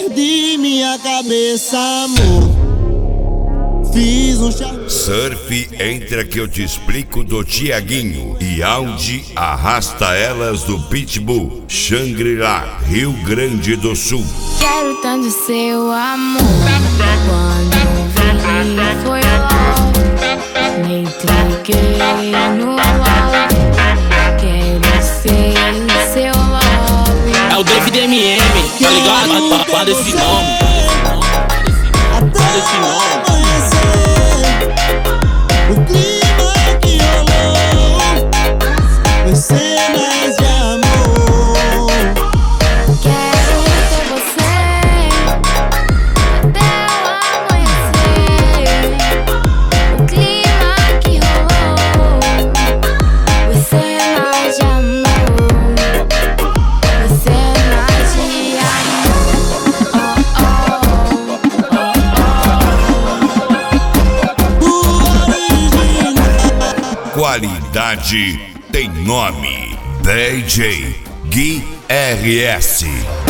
Perdi minha cabeça, amor. Fiz um Surf entra que eu te explico do Tiaguinho e Audi arrasta elas do Pitbull. Shangri-La, Rio Grande do Sul. Quero tanto seu amor. Quando vi foi logo, me entreguei no love. Quero ser seu love. É o David MM, tá ligado? Guarda esse nome. Guarda esse nome. O clima que rolou foi cenas de amor. Quero ter você até o amanhecer. O clima que rolou foi cenas de amor. Foi cenas de Qualidade tem nome. DJ Gui RS.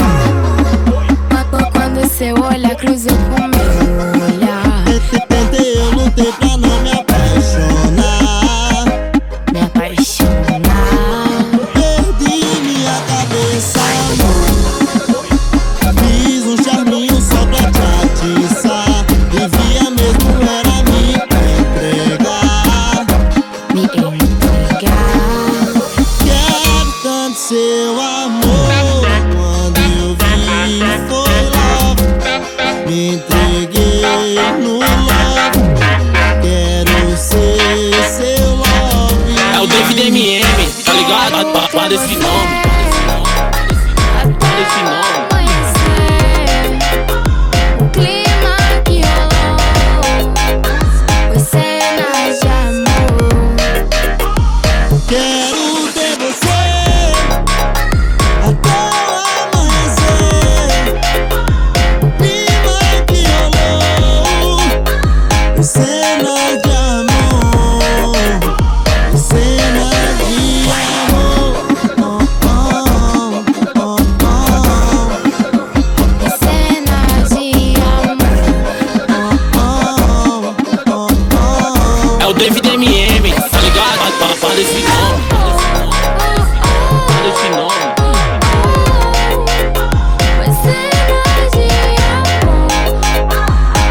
Quando seu olhar cruzou com meu olhar, Tentei, eu lutei pra não me apaixonar. me apaixonar. Perdi minha cabeça, amor. Fiz um charminho só pra te atiçar. Devia mesmo era me entregar. Me entregar. Quero tanto seu amor. Quando eu vi foi love. Me entreguei no love. Quero ser seu love. É o David MM, tá ligado? Guarda esse nome. Guarda esse nome. O clima que rolou foi cenas de amor. Quero ter você até o amanhecer. Clima que rolou foi cenas de amor. Foi cenas de amor. Cenas de amor. É o David MM, tá ligado? Guarda esse nome. Guarda esse nome. Foi cenas de amor.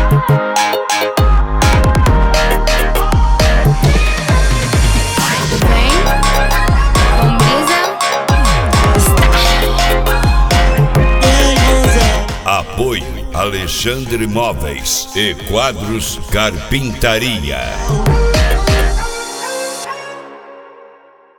Tudo bem? Com brisa? Apoio Alexandre Móveis e Quadros Carpintaria.